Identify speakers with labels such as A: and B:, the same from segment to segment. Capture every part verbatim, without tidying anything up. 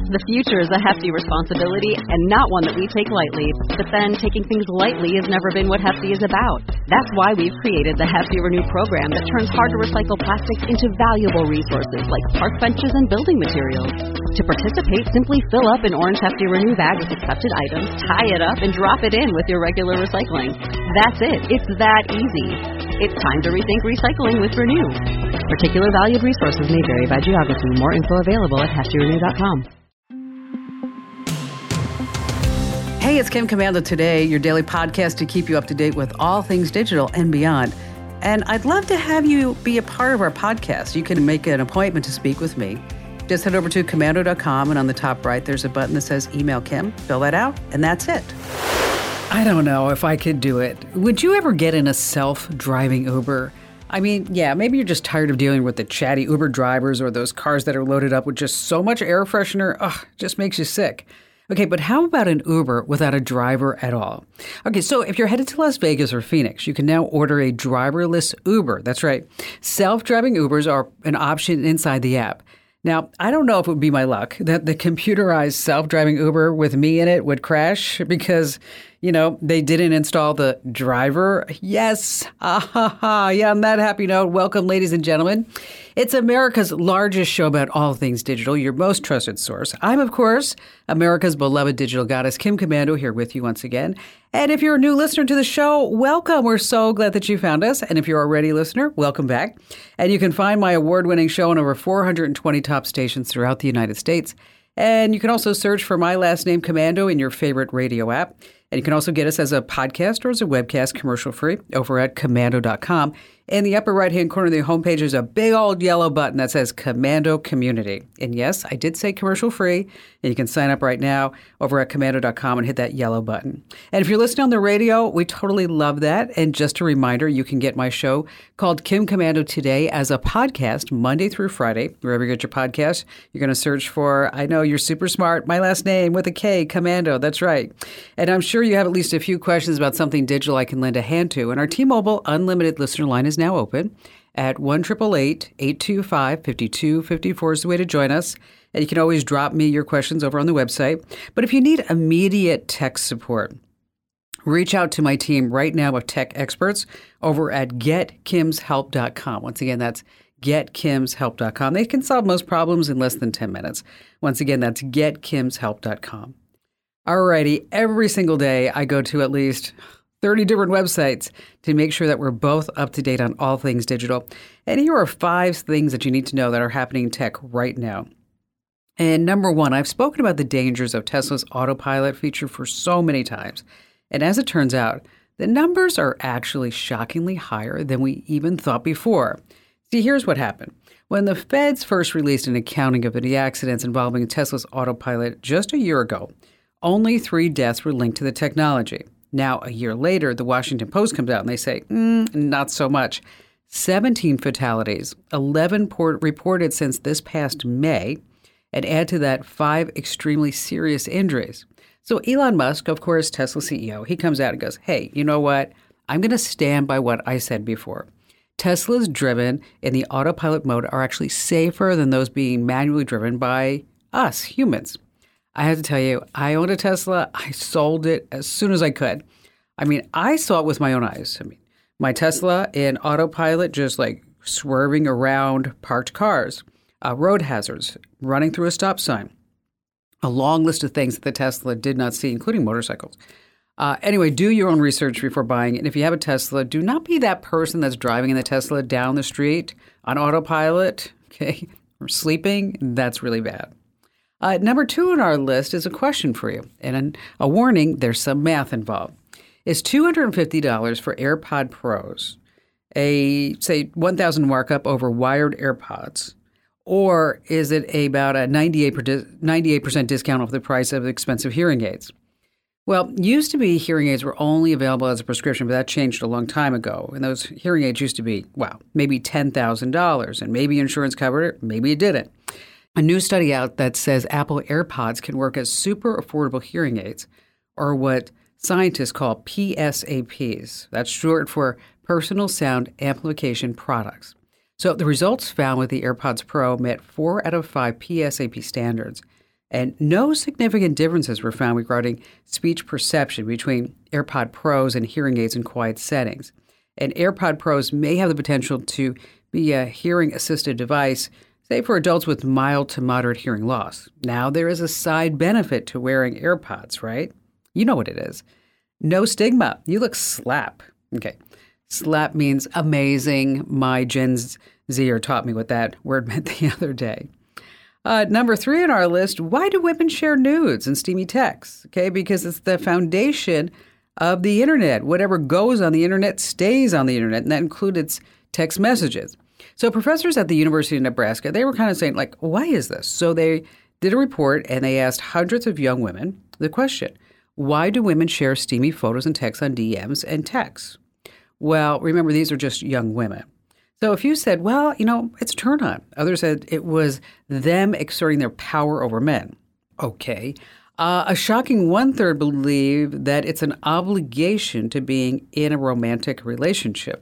A: The future is a hefty responsibility and not one that we take lightly. But then taking things lightly has never been what Hefty is about. That's why we've created the Hefty Renew program that turns hard-to-recycle plastics into valuable resources like park benches and building materials. To participate, simply fill up an orange Hefty Renew bag with accepted items, tie it up, and drop it in with your regular recycling. That's it. It's that easy. It's time to rethink recycling with Renew. Particular valued resources may vary by geography. More info available at hefty renew dot com.
B: Hey, it's Kim Komando Today, your daily podcast to keep you up to date with all things digital and beyond. And I'd love to have you be a part of our podcast. You can make an appointment to speak with me. Just head over to komando dot com, and on the top right, there's a button that says Email Kim. Fill that out, and that's it. I don't know if I could do it. Would you ever get in a self-driving Uber? I mean, yeah, maybe you're just tired of dealing with the chatty Uber drivers or those cars that are loaded up with just so much air freshener. Ugh, just makes you sick. Okay, but how about an Uber without a driver at all? Okay, so if you're headed to Las Vegas or Phoenix, you can now order a driverless Uber. That's right. Self-driving Ubers are an option inside the app. Now, I don't know if it would be my luck that the computerized self-driving Uber with me in it would crash because, you know, they didn't install the driver. Yes. Ah, ha, ha. Yeah, on that happy note, welcome, ladies and gentlemen. It's America's largest show about all things digital, your most trusted source. I'm, of course, America's beloved digital goddess, Kim Komando, here with you once again. And if you're a new listener to the show, welcome. We're so glad that you found us. And if you're already a listener, welcome back. And you can find my award-winning show on over four hundred twenty top stations throughout the United States. And you can also search for my last name, Komando, in your favorite radio app. And you can also get us as a podcast or as a webcast commercial-free over at komando dot com. In the upper right-hand corner of the homepage is a big old yellow button that says Komando Community. And yes, I did say commercial-free, and you can sign up right now over at komando dot com and hit that yellow button. And if you're listening on the radio, we totally love that. And just a reminder, you can get my show called Kim Komando Today as a podcast Monday through Friday. Wherever you get your podcast, you're going to search for, I know you're super smart, my last name with a K, Komando. That's right. And I'm sure you have at least a few questions about something digital I can lend a hand to. And our T-Mobile Unlimited listener line is now open at one eight eight eight, eight two five, five two five four is the way to join us. And you can always drop me your questions over on the website. But if you need immediate tech support, reach out to my team right now of tech experts over at get kims help dot com. Once again, that's get kims help dot com. They can solve most problems in less than ten minutes. Once again, that's get kims help dot com. Alrighty, every single day I go to at least thirty different websites to make sure that we're both up to date on all things digital. And here are five things that you need to know that are happening in tech right now. And number one, I've spoken about the dangers of Tesla's autopilot feature for so many times. And as it turns out, the numbers are actually shockingly higher than we even thought before. See, here's what happened. When the feds first released an accounting of the accidents involving Tesla's autopilot just a year ago, only three deaths were linked to the technology. Now, a year later, the Washington Post comes out and they say, mm, not so much. seventeen fatalities, eleven port- reported since this past May, and add to that five extremely serious injuries. So Elon Musk, of course, Tesla C E O, he comes out and goes, hey, you know what? I'm going to stand by what I said before. Teslas driven in the autopilot mode are actually safer than those being manually driven by us, humans. I have to tell you, I owned a Tesla. I sold it as soon as I could. I mean, I saw it with my own eyes. I mean, my Tesla in autopilot just like swerving around parked cars, uh, road hazards, running through a stop sign, a long list of things that the Tesla did not see, including motorcycles. Uh, anyway, do your own research before buying it. And if you have a Tesla, do not be that person that's driving in the Tesla down the street on autopilot, okay, or sleeping. That's really bad. Uh, number two on our list is a question for you. And a warning, there's some math involved. Is two hundred fifty dollars for AirPod Pros a, say, one thousand dollars markup over wired AirPods? Or is it about a ninety-eight percent discount off the price of expensive hearing aids? Well, used to be hearing aids were only available as a prescription, but that changed a long time ago. And those hearing aids used to be, wow, maybe ten thousand dollars. And maybe insurance covered it, maybe it didn't. A new study out that says Apple AirPods can work as super affordable hearing aids, or what scientists call P S A Ps. That's short for Personal Sound Amplification Products. So the results found with the AirPods Pro met four out of five P S A P standards. And no significant differences were found regarding speech perception between AirPod Pros and hearing aids in quiet settings. And AirPod Pros may have the potential to be a hearing-assisted device, say for adults with mild to moderate hearing loss. Now, there is a side benefit to wearing AirPods, right? You know what it is. No stigma. You look slap. Okay. Slap means amazing. My Gen Zer taught me what that word meant the other day. Uh, number three on our list, why do women share nudes and steamy texts? Okay, because it's the foundation of the internet. Whatever goes on the internet stays on the internet, and that includes text messages. So professors at the University of Nebraska, they were kind of saying, like, why is this? So they did a report, and they asked hundreds of young women the question, why do women share steamy photos and texts on D Ms and texts? Well, remember, these are just young women. So if you said, well, you know, it's a turn on. Others said it was them exerting their power over men. Okay. Uh, a shocking one-third believe that it's an obligation to being in a romantic relationship.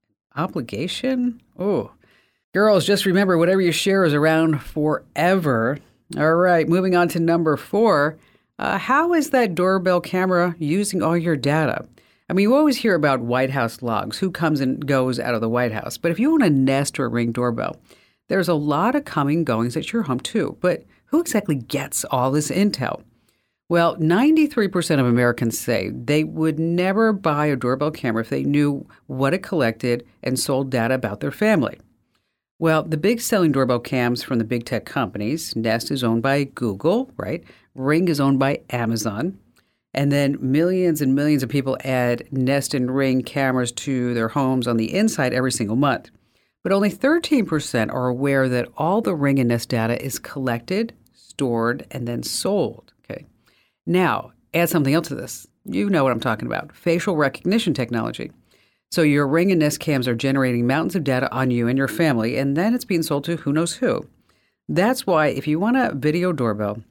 B: Obligation? Oh. Girls, just remember, whatever you share is around forever. All right, moving on to number four. Uh, how is that doorbell camera using all your data? I mean, you always hear about White House logs, who comes and goes out of the White House. But if you own a Nest or a Ring doorbell, there's a lot of coming and goings at your home, too. But who exactly gets all this intel? Well, ninety-three percent of Americans say they would never buy a doorbell camera if they knew what it collected and sold data about their family. Well, the big selling doorbell cams from the big tech companies, Nest is owned by Google, right? Ring is owned by Amazon. And then millions and millions of people add Nest and Ring cameras to their homes on the inside every single month. But only thirteen percent are aware that all the Ring and Nest data is collected, stored, and then sold. Okay. Now, add something else to this. You know what I'm talking about. Facial recognition technology. So your Ring and Nest cams are generating mountains of data on you and your family, and then it's being sold to who knows who. That's why if you want a video doorbell,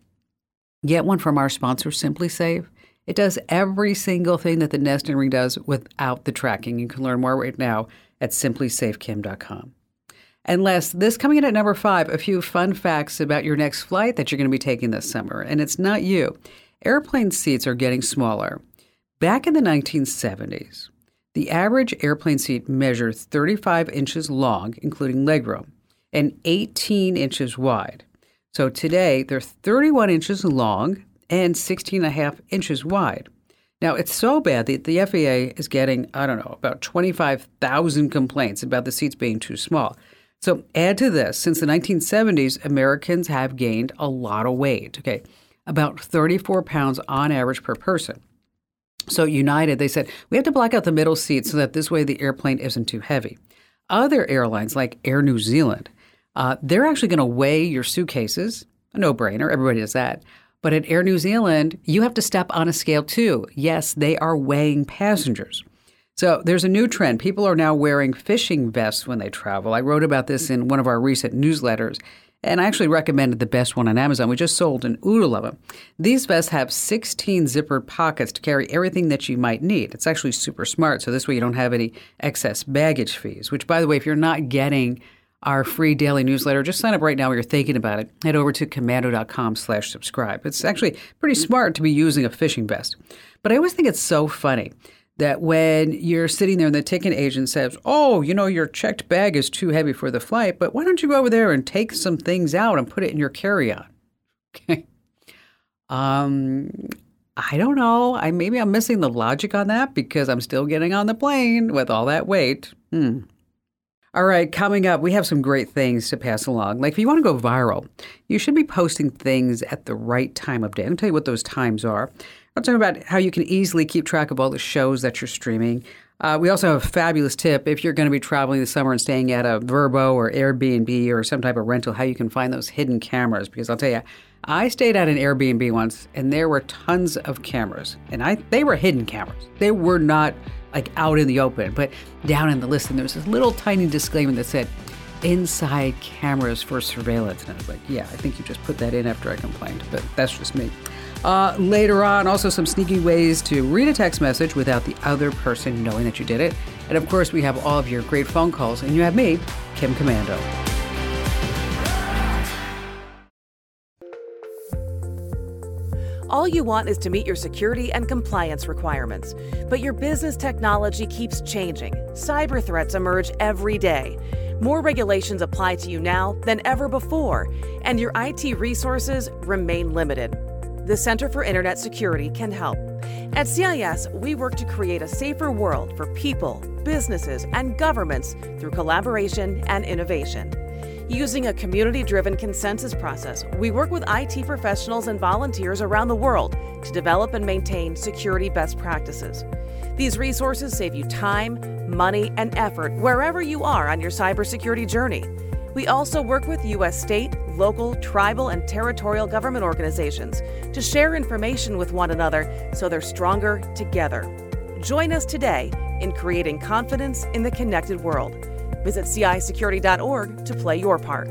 B: get one from our sponsor, SimpliSafe. It does every single thing that the Nest and Ring does without the tracking. You can learn more right now at simply safe kim dot com. And last, this coming in at number five, a few fun facts about your next flight that you're going to be taking this summer. And it's not you. Airplane seats are getting smaller. Back in the nineteen seventies, the average airplane seat measured thirty-five inches long, including legroom, and eighteen inches wide. So today, they're thirty-one inches long and sixteen and a half inches wide. Now, it's so bad that the F A A is getting, I don't know, about twenty-five thousand complaints about the seats being too small. So add to this, since the nineteen seventies, Americans have gained a lot of weight, okay, about thirty-four pounds on average per person. So United, they said, we have to black out the middle seat so that this way the airplane isn't too heavy. Other airlines like Air New Zealand, uh, they're actually going to weigh your suitcases, a no-brainer, everybody does that. But at Air New Zealand, you have to step on a scale too. Yes, they are weighing passengers. So there's a new trend. People are now wearing fishing vests when they travel. I wrote about this in one of our recent newsletters, and I actually recommended the best one on Amazon. We just sold an oodle of them. These vests have sixteen zippered pockets to carry everything that you might need. It's actually super smart, so this way you don't have any excess baggage fees, which, by the way, if you're not getting our free daily newsletter, just sign up right now while you're thinking about it. Head over to komando.com slash subscribe. It's actually pretty smart to be using a fishing vest. But I always think it's so funny that when you're sitting there and the ticket agent says, oh, you know, your checked bag is too heavy for the flight, but why don't you go over there and take some things out and put it in your carry-on? Okay. Um, I don't know. I Maybe I'm missing the logic on that because I'm still getting on the plane with all that weight. Hmm. All right, coming up, we have some great things to pass along. Like if you want to go viral, you should be posting things at the right time of day. I'll tell you what those times are. I'll talk about how you can easily keep track of all the shows that you're streaming. Uh, we also have a fabulous tip if you're going to be traveling this summer and staying at a Vrbo or Airbnb or some type of rental, how you can find those hidden cameras. Because I'll tell you, I stayed at an Airbnb once, and there were tons of cameras. And I they were hidden cameras. They were not like out in the open, but down in the listing, there was this little tiny disclaimer that said, inside cameras for surveillance. And I was like, yeah, I think you just put that in after I complained, but that's just me. Uh, later on, also some sneaky ways to read a text message without the other person knowing that you did it. And of course, we have all of your great phone calls, and you have me, Kim Komando.
C: All you want is to meet your security and compliance requirements. But your business technology keeps changing. Cyber threats emerge every day. More regulations apply to you now than ever before, and your I T resources remain limited. The Center for Internet Security can help. At C I S, we work to create a safer world for people, businesses, and governments through collaboration and innovation. Using a community-driven consensus process, we work with I T professionals and volunteers around the world to develop and maintain security best practices. These resources save you time, money, and effort wherever you are on your cybersecurity journey. We also work with U S state, local, tribal, and territorial government organizations to share information with one another so they're stronger together. Join us today in creating confidence in the connected world. Visit C I security dot org to play your part.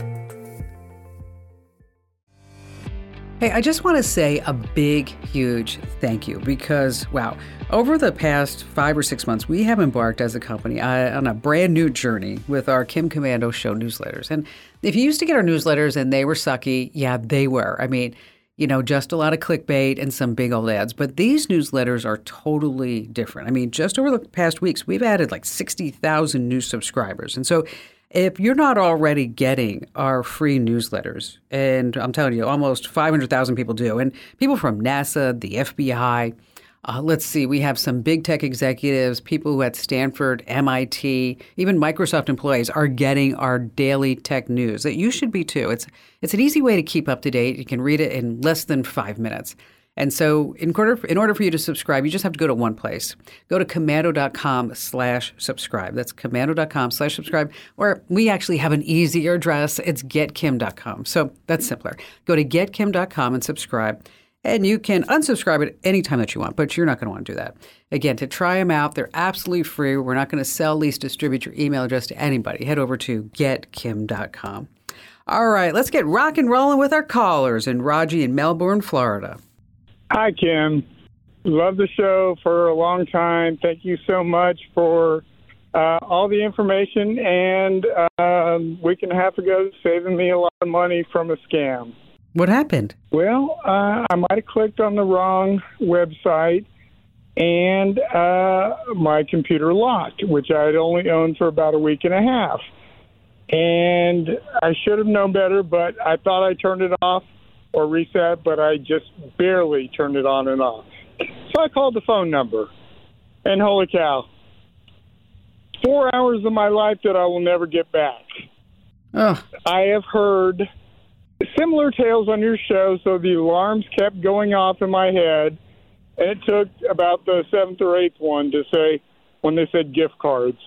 B: Hey, I just want to say a big, huge thank you because, wow, over the past five or six months, we have embarked as a company uh, on a brand new journey with our Kim Komando Show newsletters. And if you used to get our newsletters and they were sucky, yeah, they were. I mean, you know, just a lot of clickbait and some big old ads. But these newsletters are totally different. I mean, just over the past weeks, we've added like sixty thousand new subscribers. And so if you're not already getting our free newsletters, and I'm telling you, almost five hundred thousand people do, and people from NASA, the F B I, uh, let's see, we have some big tech executives, people who at Stanford, M I T, even Microsoft employees are getting our daily tech news that you should be too. It's it's an easy way to keep up to date. You can read it in less than five minutes. And so in order, for, in order for you to subscribe, you just have to go to one place. Go to komando.com slash subscribe. That's komando.com slash subscribe. Or we actually have an easier address. It's getkim dot com. So that's simpler. Go to getkim dot com and subscribe. And you can unsubscribe at any time that you want, but you're not going to want to do that. Again, to try them out, they're absolutely free. We're not going to sell, lease, distribute your email address to anybody. Head over to getkim dot com. All right, let's get rock and rolling with our callers in Raji in Melbourne, Florida.
D: Hi, Kim. Love the show for a long time. Thank you so much for uh, all the information and um, week and a half ago saving me a lot of money from a scam.
B: What happened?
D: Well, uh, I might have clicked on the wrong website and uh, my computer locked, which I had only owned for about a week and a half. And I should have known better, but I thought I turned it off or reset, but I just barely turned it on and off. So I called the phone number, and holy cow, four hours of my life that I will never get back.
B: Oh.
D: I have heard similar tales on your show, so the alarms kept going off in my head, and it took about the seventh or eighth one to say, when they said gift cards.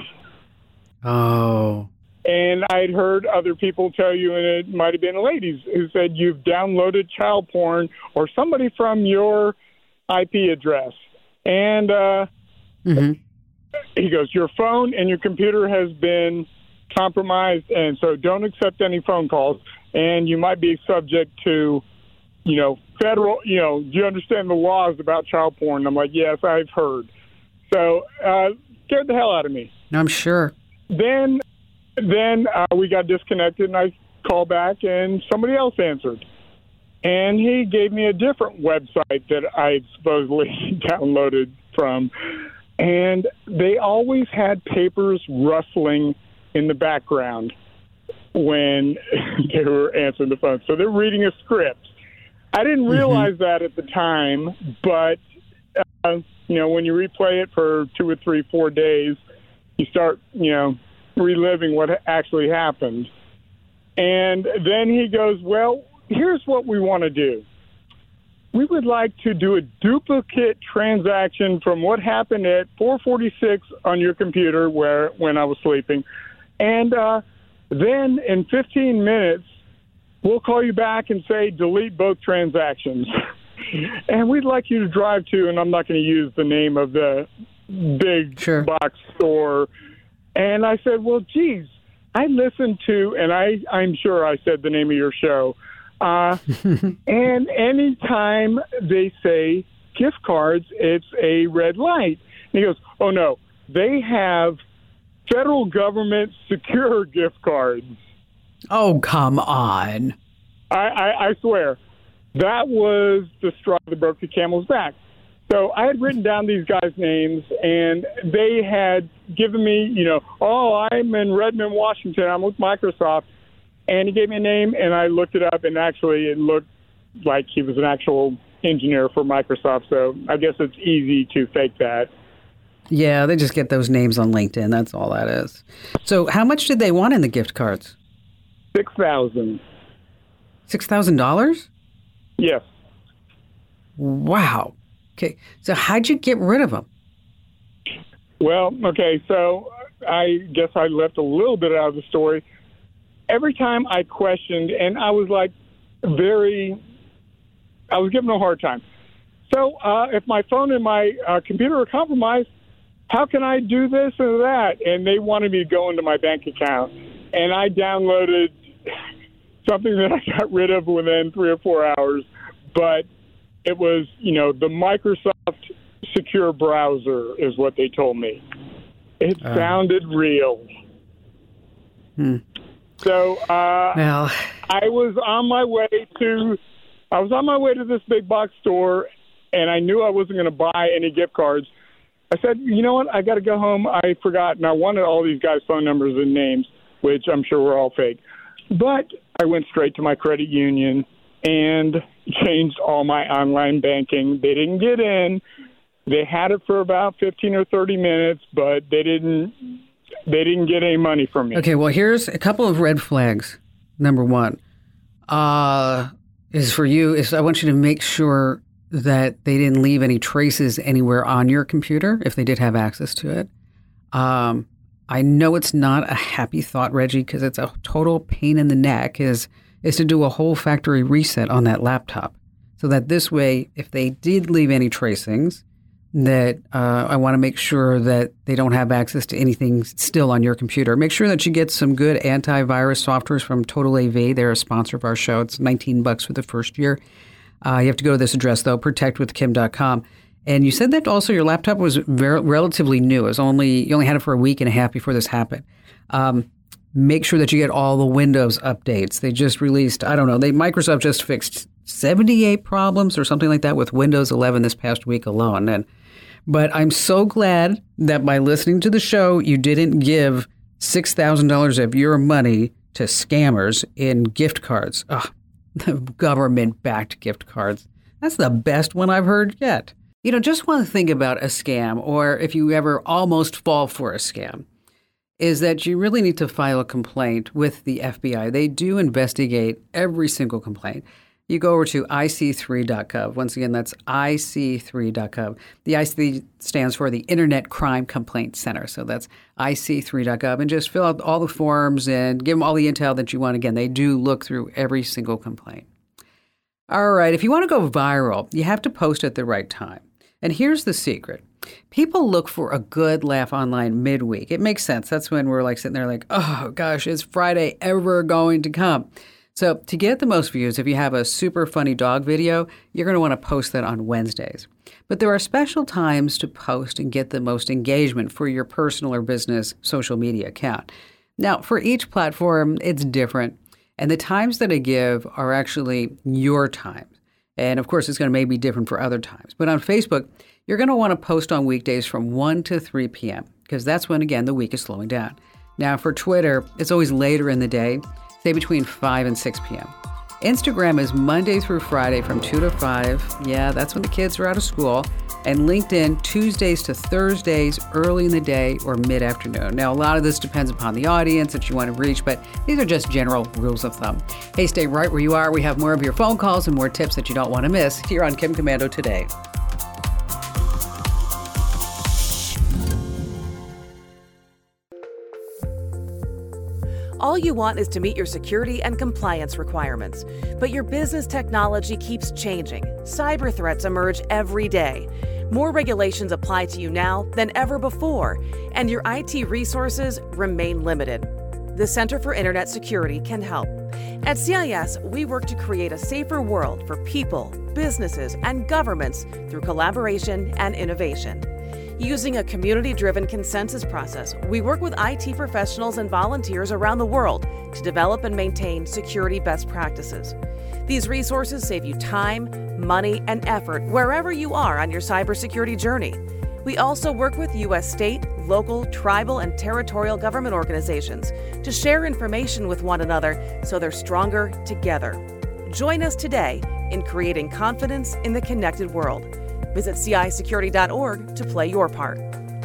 B: Oh.
D: And I'd heard other people tell you, and it might have been ladies, who said you've downloaded child porn or somebody from your I P address. And uh, mm-hmm. he goes, your phone and your computer has been compromised, and so don't accept any phone calls. And you might be subject to, you know, federal, you know, do you understand the laws about child porn? I'm like, yes, I've heard. So uh, scared the hell out of me.
B: I'm sure.
D: Then... Then uh, we got disconnected, and I called back, and somebody else answered. And he gave me a different website that I supposedly downloaded from. And they always had papers rustling in the background when they were answering the phone. So they're reading a script. I didn't realize mm-hmm. that at the time, but, uh, you know, when you replay it for two or three, four days, you start, you know, reliving what actually happened. And then he goes, well, here's what we want to do. We would like to do a duplicate transaction from what happened at four forty-six on your computer where when I was sleeping. And uh, then in fifteen minutes, we'll call you back and say, delete both transactions. And we'd like you to drive to, and I'm not going to use the name of the big sure. box store. And I said, well, geez, I listened to, and I, I'm sure I said the name of your show. Uh, and anytime they say gift cards, it's a red light. And he goes, oh, no, they have federal government secure gift cards.
B: Oh, come on.
D: I, I, I swear. that was the straw that broke the camel's back. So I had written down these guys' names, and they had given me, you know, oh, I'm in Redmond, Washington. I'm with Microsoft. And he gave me a name, and I looked it up, and actually it looked like he was an actual engineer for Microsoft. So I guess it's easy to fake that.
B: Yeah, they just get those names on LinkedIn. That's all that is. So how much did they want in the gift cards?
D: six thousand dollars.
B: six thousand dollars?
D: Yes.
B: Wow. Okay, so how'd you get rid of them?
D: Well, okay, so I guess I left a little bit out of the story. Every time I questioned, and I was like very, I was given a hard time. So uh, if my phone and my uh, computer are compromised, how can I do this or that? And they wanted me to go into my bank account. And I downloaded something that I got rid of within three or four hours. But it was, you know, the Microsoft Secure Browser is what they told me. It uh, sounded real.
B: Hmm.
D: So uh,
B: well.
D: I was on my way to, I was on my way to this big box store, and I knew I wasn't going to buy any gift cards. I said, you know what? I got to go home. I forgot, and I wanted all these guys' phone numbers and names, which I'm sure were all fake. But I went straight to my credit union and changed all my online banking. They didn't get in. They had it for about fifteen or thirty minutes, but they didn't they didn't get any money from me.
B: Okay, well, here's a couple of red flags. Number one uh, is for you, is I want you to make sure that they didn't leave any traces anywhere on your computer if they did have access to it. Um, I know it's not a happy thought, Reggie, because it's a total pain in the neck, is is to do a whole factory reset on that laptop. So that this way, if they did leave any tracings, that uh, I want to make sure that they don't have access to anything still on your computer. Make sure that you get some good antivirus softwares from Total A V. They're a sponsor of our show. It's nineteen bucks for the first year. Uh, you have to go to this address, though, protect with kim dot com. And you said that also your laptop was very, relatively new. It was only, you only had it for a week and a half before this happened. Um, make sure that you get all the Windows updates. They just released, I don't know, they Microsoft just fixed seventy-eight problems or something like that with Windows eleven this past week alone. And But I'm so glad that by listening to the show, you didn't give six thousand dollars of your money to scammers in gift cards. Ugh. Government-backed gift cards. That's the best one I've heard yet. You know, just want to think about a scam, or if you ever almost fall for a scam, is that you really need to file a complaint with the F B I. They do investigate every single complaint. You go over to I C three dot gov. Once again, that's I C three dot gov. The I C three stands for the Internet Crime Complaint Center. So that's I C three dot gov. And just fill out all the forms and give them all the intel that you want. Again, they do look through every single complaint. All right, if you want to go viral, you have to post at the right time. And here's the secret. People look for a good laugh online midweek. It makes sense. That's when we're like sitting there like, oh, gosh, is Friday ever going to come? So to get the most views, if you have a super funny dog video, you're going to want to post that on Wednesdays. But there are special times to post and get the most engagement for your personal or business social media account. Now, for each platform, it's different. And the times that I give are actually your times. And of course, it's going to maybe be different for other times. But on Facebook, you're going to want to post on weekdays from one to three p.m. because that's when, again, the week is slowing down. Now, for Twitter, it's always later in the day. Say between five and six p.m. Instagram is Monday through Friday from two to five. Yeah, that's when the kids are out of school. And LinkedIn, Tuesdays to Thursdays, early in the day or mid-afternoon. Now, a lot of this depends upon the audience that you want to reach, but these are just general rules of thumb. Hey, stay right where you are. We have more of your phone calls and more tips that you don't want to miss here on Kim Komando Today.
C: All you want is to meet your security and compliance requirements. But your business technology keeps changing. Cyber threats emerge every day. More regulations apply to you now than ever before, and your I T resources remain limited. The Center for Internet Security can help. At C I S, we work to create a safer world for people, businesses, and governments through collaboration and innovation. Using a community-driven consensus process, we work with I T professionals and volunteers around the world to develop and maintain security best practices. These resources save you time, money, and effort wherever you are on your cybersecurity journey. We also work with U S state, local, tribal, and territorial government organizations to share information with one another so they're stronger together. Join us today in creating confidence in the connected world. Visit C I security dot org to play your part.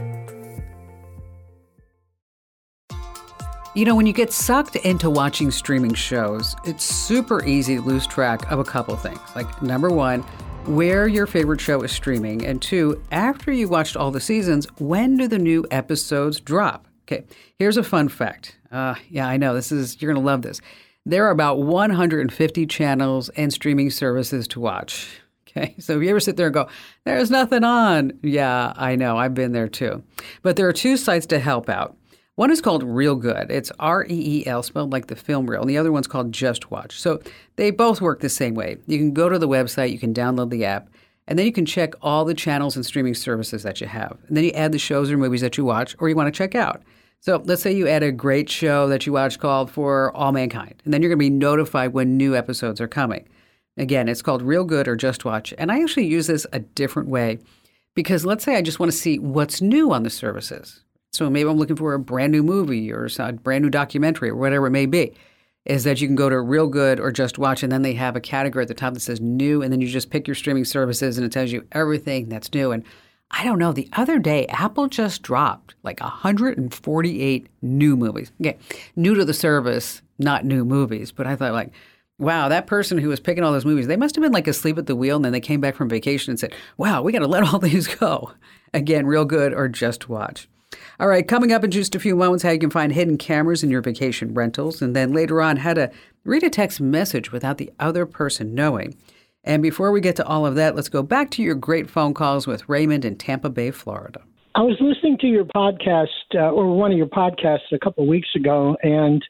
B: You know, when you get sucked into watching streaming shows, it's super easy to lose track of a couple things. Like, number one, where your favorite show is streaming, and two, after you watched all the seasons, when do the new episodes drop? Okay, here's a fun fact. Uh, yeah, I know, this is, you're going to love this. There are about one hundred fifty channels and streaming services to watch. Okay, so if you ever sit there and go, there's nothing on. Yeah, I know, I've been there too. But there are two sites to help out. One is called Reel Good. It's R E E L, spelled like the film reel. And the other one's called Just Watch. So they both work the same way. You can go to the website, you can download the app, and then you can check all the channels and streaming services that you have. And then you add the shows or movies that you watch or you want to check out. So let's say you add a great show that you watch called For All Mankind. And then you're going to be notified when new episodes are coming. Again, it's called Reel Good or Just Watch. And I actually use this a different way because let's say I just want to see what's new on the services. So maybe I'm looking for a brand new movie or a brand new documentary or whatever it may be, is that you can go to Reel Good or Just Watch, and then they have a category at the top that says new, and then you just pick your streaming services, and it tells you everything that's new. And I don't know, the other day, Apple just dropped like one hundred forty-eight new movies. Okay, new to the service, not new movies, but I thought like, wow, that person who was picking all those movies, they must have been like asleep at the wheel, and then they came back from vacation and said, wow, we got to let all these go. Again, Reel Good or Just Watch. All right, coming up in just a few moments, how you can find hidden cameras in your vacation rentals, and then later on, how to read a text message without the other person knowing. And before we get to all of that, let's go back to your great phone calls with Raymond in Tampa Bay, Florida.
E: I was listening to your podcast, uh, or one of your podcasts a couple of weeks ago, and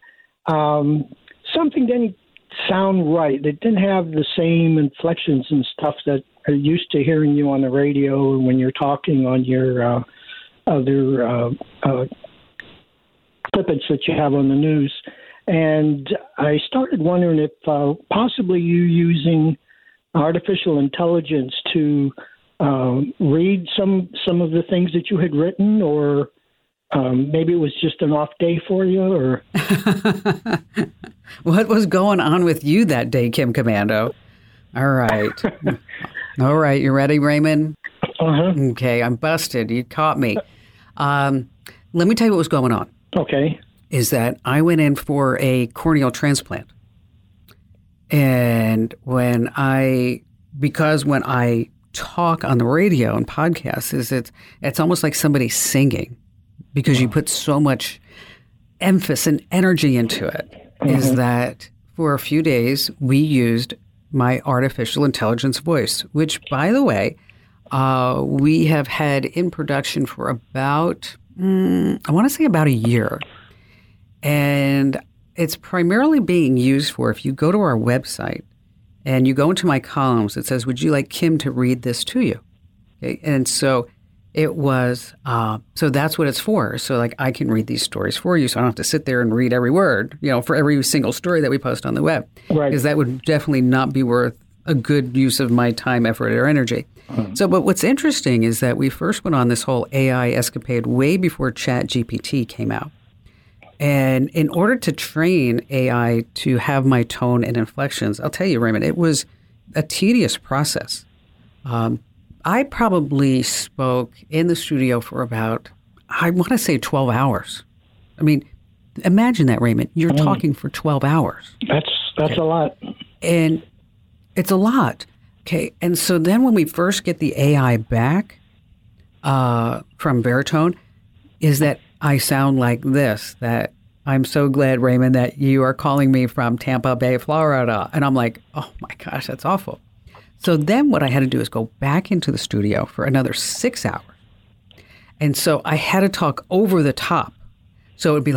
E: um, something didn't sound right. It didn't have the same inflections and stuff that I'm used to hearing you on the radio when you're talking on your uh, other uh, uh, clippets that you have on the news. And I started wondering if uh, possibly you using artificial intelligence to uh, read some some of the things that you had written, or um, maybe it was just an off day for you, or
B: what was going on with you that day, Kim Komando? All right. All right. You ready, Raymond?
E: Uh-huh.
B: Okay. I'm busted. You caught me. Um, let me tell you what was going on.
E: Okay.
B: Is that I went in for a corneal transplant. And when I, because when I talk on the radio and podcasts, is it's, it's almost like somebody singing because you put so much emphasis and energy into it, mm-hmm. is that for a few days we used my artificial intelligence voice, which, by the way, uh, we have had in production for about, mm, I want to say about a year. And it's primarily being used for, if you go to our website and you go into my columns, it says, would you like Kim to read this to you? Okay. And so it was, uh, so that's what it's for. So like I can read these stories for you, so I don't have to sit there and read every word, you know, for every single story that we post on the web.
E: Right.
B: Because that would definitely not be worth a good use of my time, effort, or energy. Mm-hmm. So, but what's interesting is that we first went on this whole A I escapade way before Chat G P T came out. And in order to train A I to have my tone and inflections, I'll tell you, Raymond, it was a tedious process. Um, I probably spoke in the studio for about, I want to say twelve hours. I mean, imagine that, Raymond. You're mm. talking for twelve hours.
E: That's that's okay. a lot.
B: And it's a lot. Okay. And so then when we first get the A I back uh, from Baritone, is that I sound like this, that I'm so glad, Raymond, that you are calling me from Tampa Bay, Florida. And I'm like, oh my gosh, that's awful. So then what I had to do is go back into the studio for another six hours. And so I had to talk over the top. So it would be like,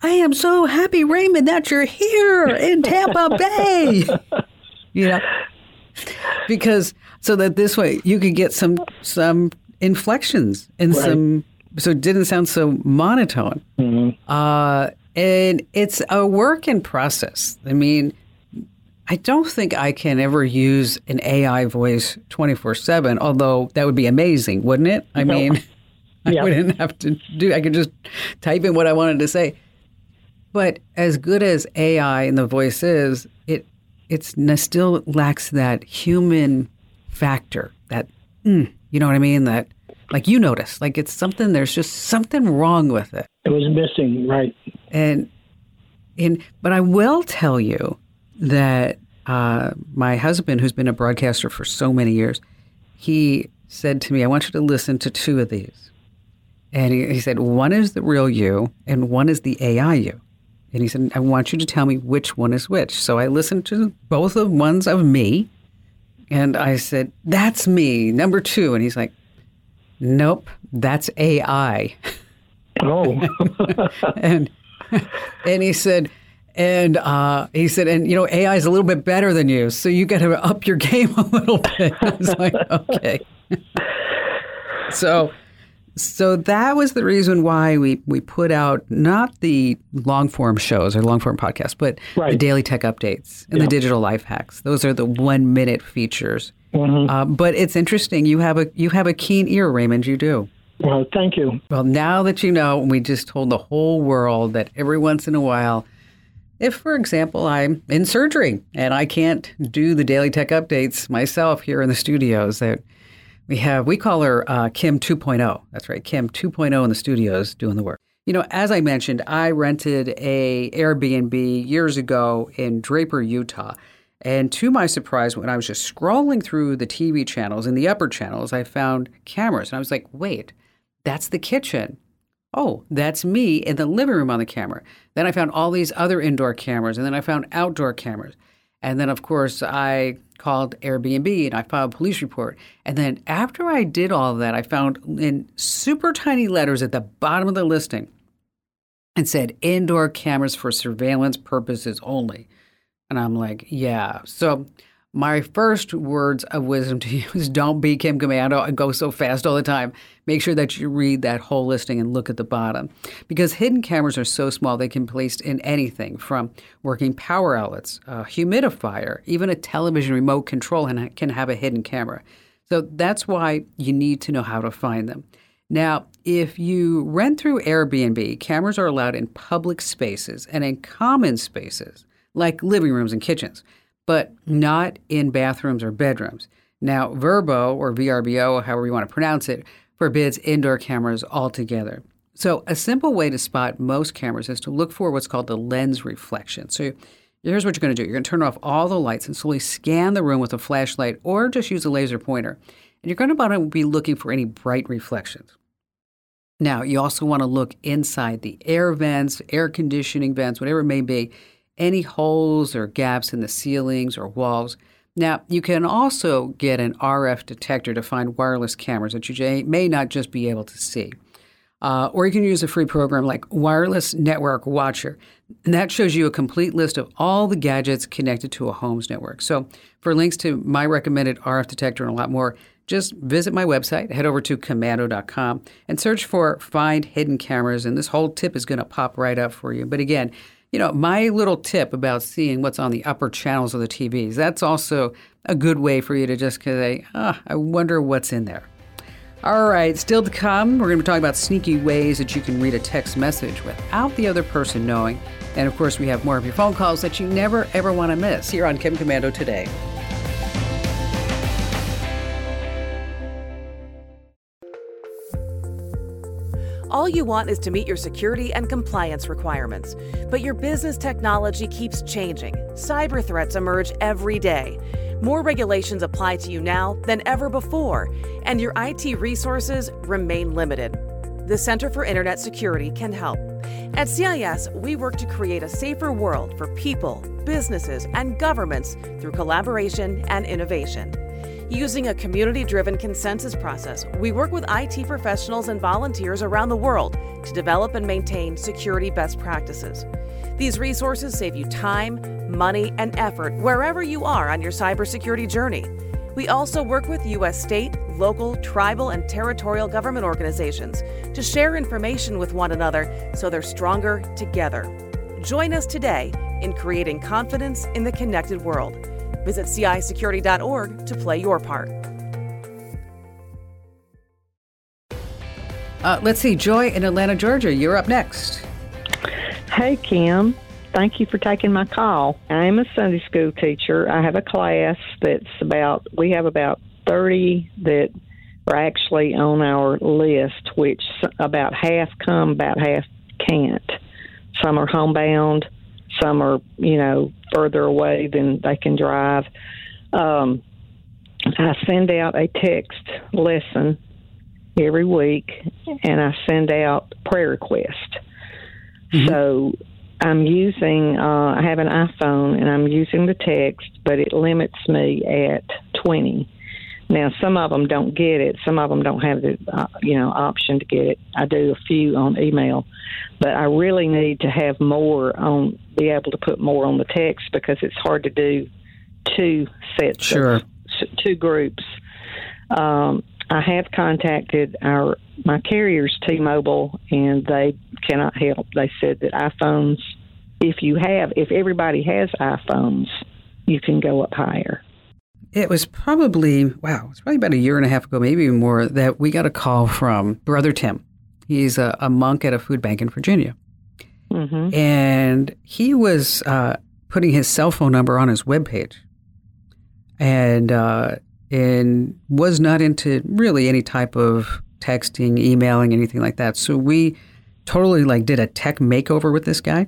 B: I am so happy, Raymond, that you're here in Tampa Bay. You know, because so that this way you could get some some inflections and right. some, so it didn't sound so monotone. Mm-hmm. Uh, and it's a work in process. I mean, I don't think I can ever use an A I voice twenty-four seven, although that would be amazing, wouldn't it? I no. mean, yeah. I wouldn't have to do, I could just type in what I wanted to say. But as good as A I and the voice is, it it's still lacks that human factor, that, mm, you know what I mean? That, like you notice, like it's something, there's just something wrong with it.
E: It was missing, right.
B: And, and but I will tell you that uh, my husband, who's been a broadcaster for so many years, he said to me, I want you to listen to two of these. And he, he said, one is the real you and one is the A I you. And he said, I want you to tell me which one is which. So I listened to both of ones of me. And I said, that's me, number two. And he's like, nope, that's A I.
E: Oh.
B: and and he said, and uh, he said, and you know, A I is a little bit better than you, so you got to up your game a little bit. I was like, okay. so, so that was the reason why we we put out not the long form shows or long form podcasts, but right. the daily tech updates and yeah. the digital life hacks. Those are the one minute features. Mm-hmm. Uh, but it's interesting. You have a you have a keen ear, Raymond. You do.
E: Well, thank you.
B: Well, now that you know, we just told the whole world that every once in a while, if, for example, I'm in surgery and I can't do the daily tech updates myself here in the studios, that we have, we call her uh, Kim two point oh. That's right, Kim two point oh in the studios doing the work. You know, as I mentioned, I rented a Airbnb years ago in Draper, Utah. And to my surprise, when I was just scrolling through the T V channels, in the upper channels, I found cameras. And I was like, wait, that's the kitchen. Oh, that's me in the living room on the camera. Then I found all these other indoor cameras, and then I found outdoor cameras. And then, of course, I called Airbnb, and I filed a police report. And then after I did all of that, I found in super tiny letters at the bottom of the listing, it said, indoor cameras for surveillance purposes only. And I'm like, yeah. So my first words of wisdom to you is don't be Kim Komando and go so fast all the time. Make sure that you read that whole listing and look at the bottom. Because hidden cameras are so small, they can be placed in anything from working power outlets, a humidifier, even a television remote control can have a hidden camera. So that's why you need to know how to find them. Now, if you rent through Airbnb, cameras are allowed in public spaces and in common spaces, like living rooms and kitchens, but not in bathrooms or bedrooms. Now, Verbo, or V R B O, however you want to pronounce it, forbids indoor cameras altogether. So a simple way to spot most cameras is to look for what's called the lens reflection. So here's what you're going to do. You're going to turn off all the lights and slowly scan the room with a flashlight or just use a laser pointer. And you're going to want to be looking for any bright reflections. Now, you also want to look inside the air vents, air conditioning vents, whatever it may be, any holes or gaps in the ceilings or walls. Now, you can also get an R F detector to find wireless cameras that you may not just be able to see. Uh, or you can use a free program like Wireless Network Watcher. And that shows you a complete list of all the gadgets connected to a home's network. So for links to my recommended R F detector and a lot more, just visit my website, head over to komando dot com, and search for Find Hidden Cameras. And this whole tip is going to pop right up for you. But again, you know, my little tip about seeing what's on the upper channels of the T Vs, that's also a good way for you to just say, ah, I wonder what's in there. All right, still to come, we're going to be talking about sneaky ways that you can read a text message without the other person knowing. And of course, we have more of your phone calls that you never, ever want to miss here on Kim Komando Today.
C: All you want is to meet your security and compliance requirements. But your business technology keeps changing. Cyber threats emerge every day. More regulations apply to you now than ever before, and your I T resources remain limited. The Center for Internet Security can help. At C I S, we work to create a safer world for people, businesses, and governments through collaboration and innovation. Using a community-driven consensus process, we work with I T professionals and volunteers around the world to develop and maintain security best practices. These resources save you time, money, and effort wherever you are on your cybersecurity journey. We also work with U S state, local, tribal, and territorial government organizations to share information with one another so they're stronger together. Join us today in creating confidence in the connected world. Visit C I security dot org to play your part.
B: Uh, let's see, Joy in Atlanta, Georgia, you're up next.
F: Hey, Kim. Thank you for taking my call. I'm a Sunday school teacher. I have a class that's about, we have about thirty that are actually on our list, which about half come, about half can't. Some are homebound. Some are, you know, further away than they can drive. Um, I send out a text lesson every week, and I send out prayer requests. Mm-hmm. So I'm using, uh, I have an iPhone, and I'm using the text, but it limits me at twenty. Now, some of them don't get it. Some of them don't have the, uh, you know, option to get it. I do a few on email, but I really need to have more on, be able to put more on the text because it's hard to do two sets,
B: sure.
F: of, two groups. Um, I have contacted our my carriers, T-Mobile, and they cannot help. They said that iPhones, if you have, if everybody has iPhones, you can go up higher.
B: It was probably, wow, it's probably about a year and a half ago, maybe even more, that we got a call from Brother Tim. He's a, a monk at a food bank in Virginia. Mm-hmm. And he was uh, putting his cell phone number on his webpage. And, uh, and was not into really any type of texting, emailing, anything like that. So we totally like did a tech makeover with this guy.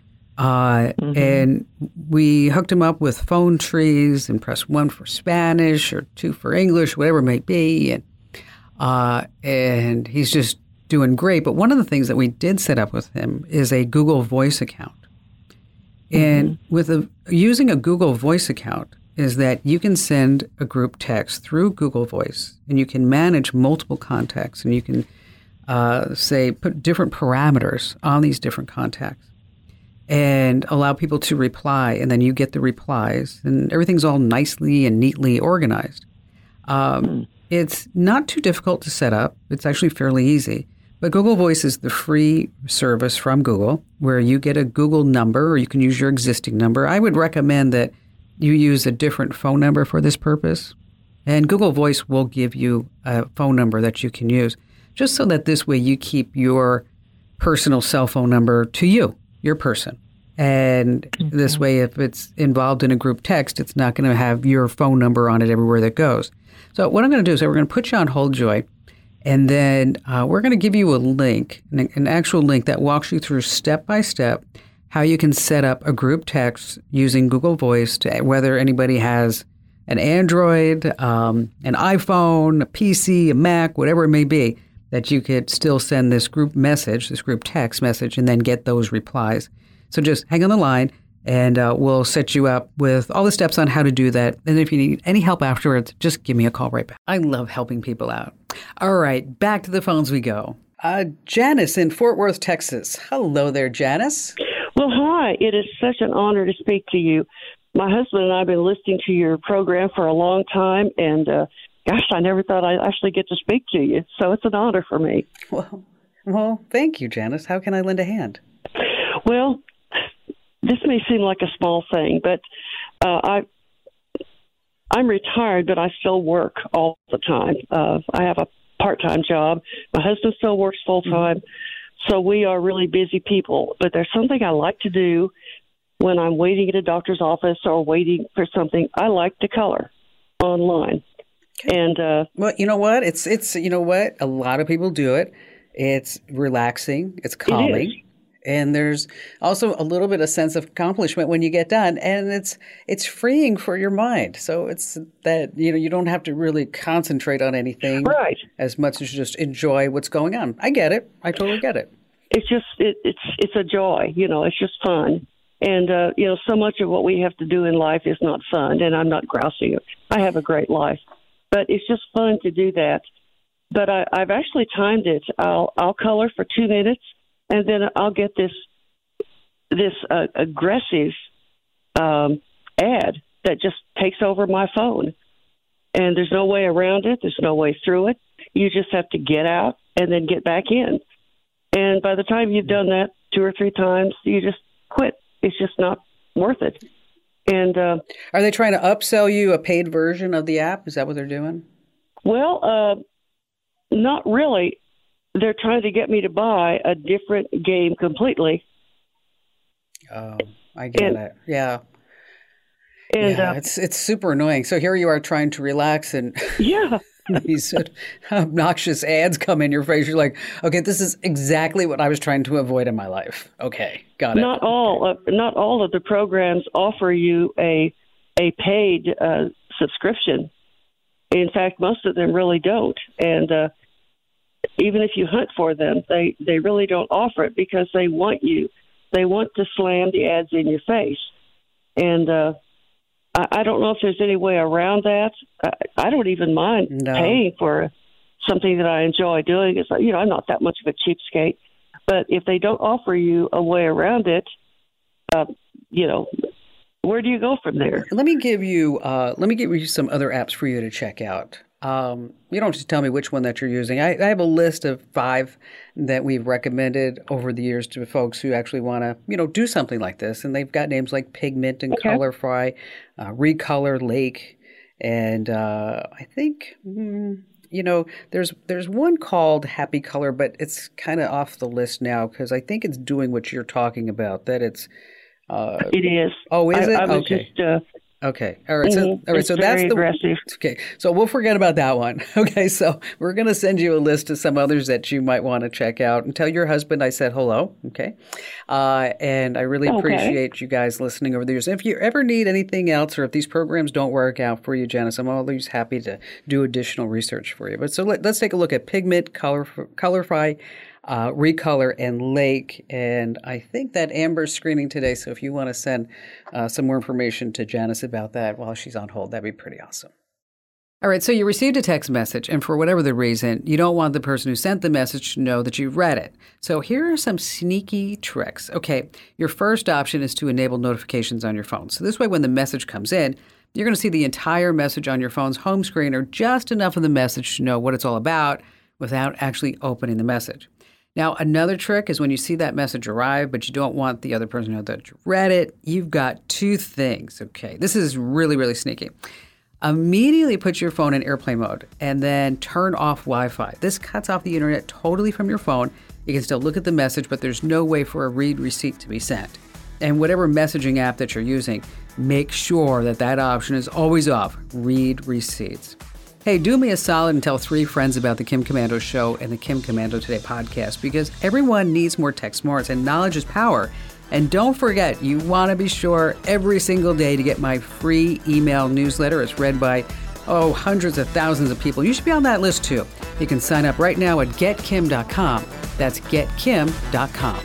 B: Uh, mm-hmm. And we hooked him up with phone trees and pressed one for Spanish or two for English, whatever it may be. And, uh, and he's just doing great. But one of the things that we did set up with him is a Google Voice account. Mm-hmm. And with a, using a Google Voice account is that you can send a group text through Google Voice, and you can manage multiple contacts, and you can, uh, say, put different parameters on these different contacts. And allow people to reply, and then you get the replies, and everything's all nicely and neatly organized. Um, mm. It's not too difficult to set up. It's actually fairly easy. But Google Voice is the free service from Google where you get a Google number, or you can use your existing number. I would recommend that you use a different phone number for this purpose. And Google Voice will give you a phone number that you can use, just so that this way you keep your personal cell phone number to you. Your person. And mm-hmm. this way, if it's involved in a group text, it's not going to have your phone number on it everywhere that goes. So what I'm going to do is we're going to put you on hold, Joy, and then uh, we're going to give you a link, an, an actual link that walks you through step by step how you can set up a group text using Google Voice, to whether anybody has an Android, um, an iPhone, a P C, a Mac, whatever it may be, that you could still send this group message, this group text message, and then get those replies. So just hang on the line, and uh, we'll set you up with all the steps on how to do that. And if you need any help afterwards, just give me a call right back. I love helping people out. All right, back to the phones we go. Uh, Janice in Fort Worth, Texas. Hello there, Janice.
G: Well, hi. It is such an honor to speak to you. My husband and I have been listening to your program for a long time, and uh, gosh, I never thought I'd actually get to speak to you. So it's an honor for me.
B: Well, well, thank you, Janice. How can I lend a hand?
G: Well, this may seem like a small thing, but uh, I, I'm retired, but I still work all the time. Uh, I have a part-time job. My husband still works full-time. Mm-hmm. So we are really busy people. But there's something I like to do when I'm waiting at a doctor's office or waiting for something. I like to color online. And uh,
B: well, you know what? It's it's you know what? A lot of people do it. It's relaxing. It's calming. It and there's also a little bit of sense of accomplishment when you get done, and it's it's freeing for your mind. So it's that you know you don't have to really concentrate on anything
G: right.
B: as much as you just enjoy what's going on. I get it. I totally get it.
G: It's just it, it's it's a joy. You know, it's just fun. And, uh, you know, so much of what we have to do in life is not fun, and I'm not grousing. I have a great life. but it's just fun to do that. But I, I've actually timed it. I'll I'll color for two minutes, and then I'll get this this uh, aggressive um, ad that just takes over my phone. And there's no way around it. There's no way through it. You just have to get out and then get back in. And by the time you've done that two or three times, you just quit. It's just not worth it. And uh,
B: are they trying to upsell you a paid version of the app? Is that what they're doing?
G: Well, uh, not really. They're trying to get me to buy a different game completely.
B: Oh, I get
G: and,
B: it. Yeah.
G: And
B: yeah,
G: uh,
B: it's it's super annoying. So here you are trying to relax, and
G: yeah,
B: these obnoxious ads come in your face. You're like, okay, this is exactly what I was trying to avoid in my life. Okay, got it.
G: Not all, uh, not all of the programs offer you a a paid uh, subscription. In fact, most of them really don't. And uh, even if you hunt for them, they they really don't offer it because they want you. They want to slam the ads in your face, and. Uh, I don't know if there's any way around that. I, I don't even mind
B: no.
G: paying for something that I enjoy doing. It's like, you know, I'm not that much of a cheapskate. But if they don't offer you a way around it, uh, you know, where do you go from there?
B: Let me give you uh, let me give you some other apps for you to check out. Um, you don't just tell me which one that you're using. I, I have a list of five that we've recommended over the years to folks who actually want to, you know, do something like this. And they've got names like Pigment and
G: okay.
B: Colorfry, uh, Recolor, Lake, and uh, I think, mm, you know, there's there's one called Happy Color, but it's kind of off the list now because I think it's doing what you're talking about. That it's uh,
G: it is.
B: Oh, is
G: I,
B: it?
G: I was
B: okay.
G: Just, uh,
B: Okay. All right. So,
G: mm-hmm.
B: all right.
G: It's
B: so that's the
G: aggressive.
B: Okay. So we'll forget about that one. Okay. So we're going to send you a list of some others that you might want to check out, and tell your husband I said hello. Okay. Uh, and I really
G: okay.
B: appreciate you guys listening over the years. If you ever need anything else, or if these programs don't work out for you, Janice, I'm always happy to do additional research for you. But so let, let's take a look at Pigment, Color, Colorfry, Uh, Recolor, and Lake. And I think that Amber's screening today, so if you want to send uh, some more information to Janice about that while she's on hold, that'd be pretty awesome. All right, so you received a text message, and for whatever the reason, you don't want the person who sent the message to know that you've read it. So here are some sneaky tricks. Okay, your first option is to enable notifications on your phone. So this way, when the message comes in, you're going to see the entire message on your phone's home screen, or just enough of the message to know what it's all about without actually opening the message. Now, another trick is when you see that message arrive, but you don't want the other person to know that you read it, you've got two things, okay? This is really, really sneaky. Immediately put your phone in airplane mode and then turn off Wi-Fi. This cuts off the internet totally from your phone. You can still look at the message, but there's no way for a read receipt to be sent. And whatever messaging app that you're using, make sure that that option is always off, read receipts. Hey, do me a solid and tell three friends about the Kim Komando Show and the Kim Komando Today podcast, because everyone needs more tech smarts, and knowledge is power. And don't forget, you want to be sure every single day to get my free email newsletter. It's read by, oh, hundreds of thousands of people. You should be on that list too. You can sign up right now at get kim dot com. That's get kim dot com.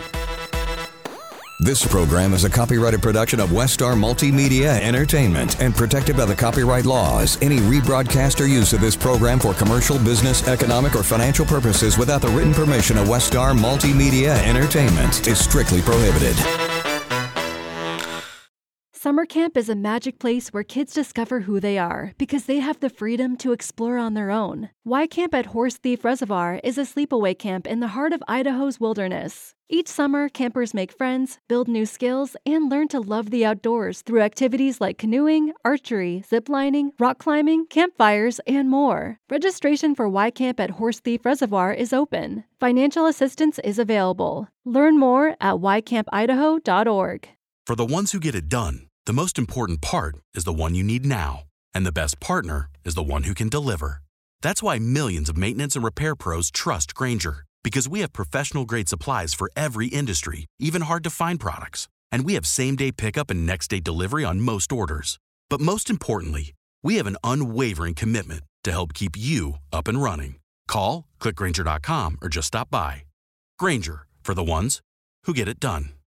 H: This program is a copyrighted production of Westar Multimedia Entertainment and protected by the copyright laws. Any rebroadcast or use of this program for commercial, business, economic, or financial purposes without the written permission of Westar Multimedia Entertainment is strictly prohibited.
I: Summer camp is a magic place where kids discover who they are because they have the freedom to explore on their own. Y Camp at Horse Thief Reservoir is a sleepaway camp in the heart of Idaho's wilderness. Each summer, campers make friends, build new skills, and learn to love the outdoors through activities like canoeing, archery, ziplining, rock climbing, campfires, and more. Registration for Y Camp at Horse Thief Reservoir is open. Financial assistance is available. Learn more at y camp idaho dot org.
J: For the ones who get it done, the most important part is the one you need now. And the best partner is the one who can deliver. That's why millions of maintenance and repair pros trust Grainger, because we have professional-grade supplies for every industry, even hard-to-find products. And we have same-day pickup and next-day delivery on most orders. But most importantly, we have an unwavering commitment to help keep you up and running. Call, click Grainger dot com, or just stop by. Grainger, for the ones who get it done.